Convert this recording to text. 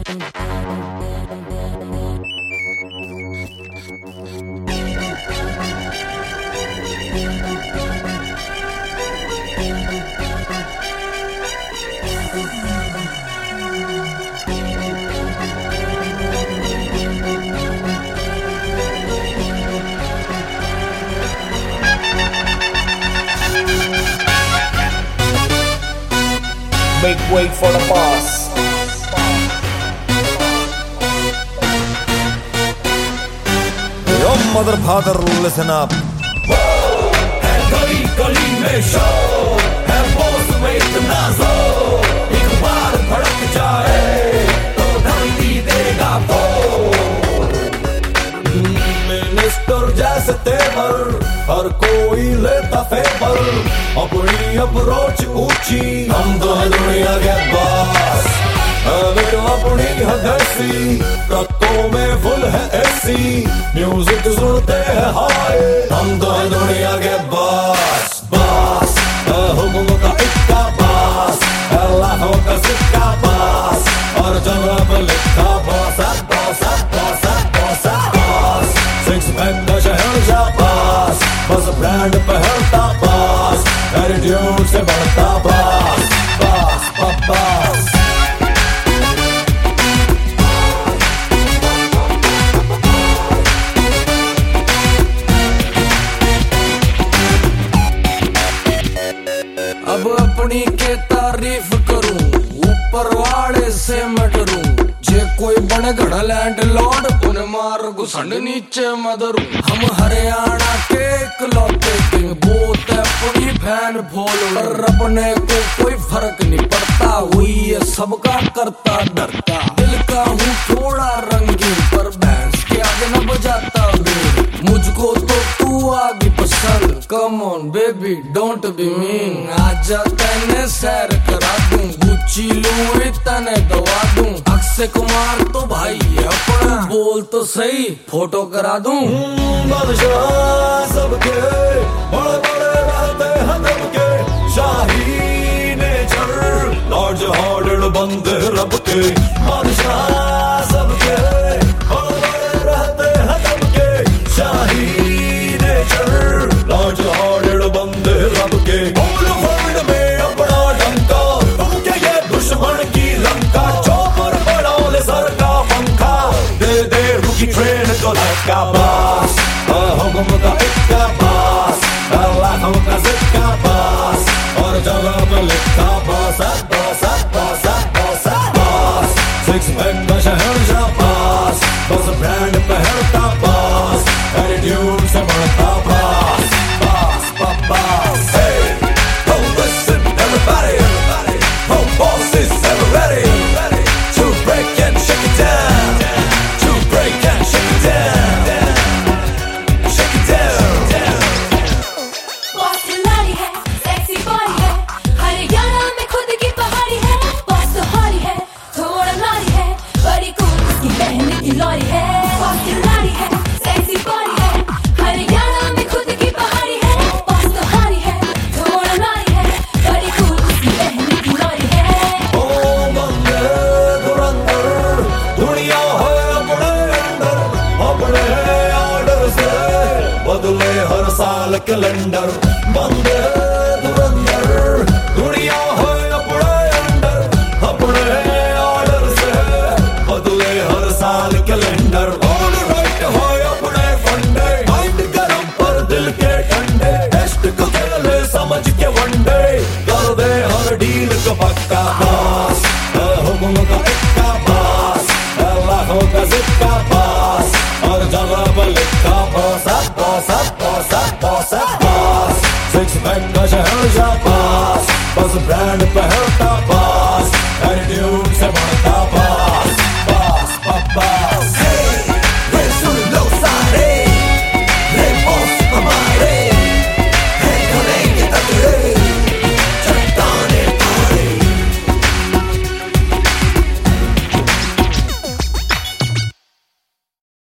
Make way for the boss. Yo mother father, listen up. है गली गली में शो, है बॉस में इतना जोर, एक बार भड़क जाए तो धरती देगा फोड़। मिनिस्टर जैसे तेवर हर कोई लेता फेवर, अपनी अप्रोच ऊंची, हम तो है दुनिया के बॉस। तो अपनी हदसी, ट्रकों में फुल है एसी, म्यूजिक सुनते हैं हाय, हम तो है दुनिया के बॉस। बॉस हुक्म का इक्का बॉस, लाखों का सिक्का बॉस, और जगह पर लिखा boss boss boss boss boss. Six pack का शहंशाह बॉस, बस ब्रांड पहनता बॉस, एटीट्यूड से बढ़ता बॉस बॉस बॉस। अब अपनी के तारीफ करूं, ऊपर वाले से मैं डरूं, जे कोई बने घड़ा लैंड लॉर्ड उन्हें मार घुसंड नीचे मदरू। हम हरियाणा के इकलौते किंग, बोत अपनी फैन फॉलोअर, अपने को कोई फर्क नहीं पड़ता, हुई है सबका करता डरता। दिल का हूँ थोड़ा रंगीन, पर बैंस के आगे न बजाता हूँ, मुझको तो तू आगे पसंद। Come on baby don't be mean, आजा तने सैर करा दूं, गुच्ची लूई तने दवा दूं, अक्षय कुमार तो भाई है अपना, बोल तो सही फोटो करा दूं। बादशाह सबके बड़े बड़े रहते हैं सबके, शाही नेचर लॉर्ड हार्डेड बंदे रब के। बादशाह सबके बड़े बड़े रहते हैं सबके, शाही नेचर लॉर्ड हार्डेड बंदे रब के। होल वर्ल्ड में अपना डंका, तुम क्या ये दुश्मन की लंका, चौपर बढ़ा ले सर का पंखा, दे दे रुकी ट्रेन को धक्का। बॉस हुक्म का इक्का बॉस, लाखों का सिक्का बॉस, और जगह पर लिखा boss boss boss boss boss. Six pack का शहंशाह बॉस, बस ब्रांड पहनता बॉस, एटीट्यूड से बढ़ता boss boss boss. Hey, oh listen everybody, oh boss is ever ready to break and shake it down, to break and shake it down, shake it down। Boss खिलाड़ी है, sexy body है, हरियाणा में खुद की पहाड़ी है, बॉस तो हारी है, थोड़ा नारी है, बड़ी कूल उसकी बहन की लॉरी है। बॉस खिलाड़ी है, सेक्सी बॉडी है, हरियाणा में खुद की पहाड़ी है, बॉस तो हारी है, थोड़ा नारी है, बड़ी कूल उसकी बहन की लॉरी है। ओ बंदे धुरंधर, दुनिया है अपने अंदर, अपने ऑर्डर से बदले हर साल कैलेंडर। बंदे धुरंधर, दुनिया है अपने अंदर, अपने ऑर्डर से बदले हर साल कैलेंडर। ऑल राइट है अपने फंडे, माइंड गरम पर दिल के ठंडे, टेस्ट को खेले समझ के वनडे, कर दे हर डील को पक्का। बॉस हुक्म का इक्का बॉस, लाखों का सिक्का बॉस, और जगह पर लिखा boss boss boss boss boss. Six pack का शहंशाह बॉस, बस ब्रांड पहनता बॉस।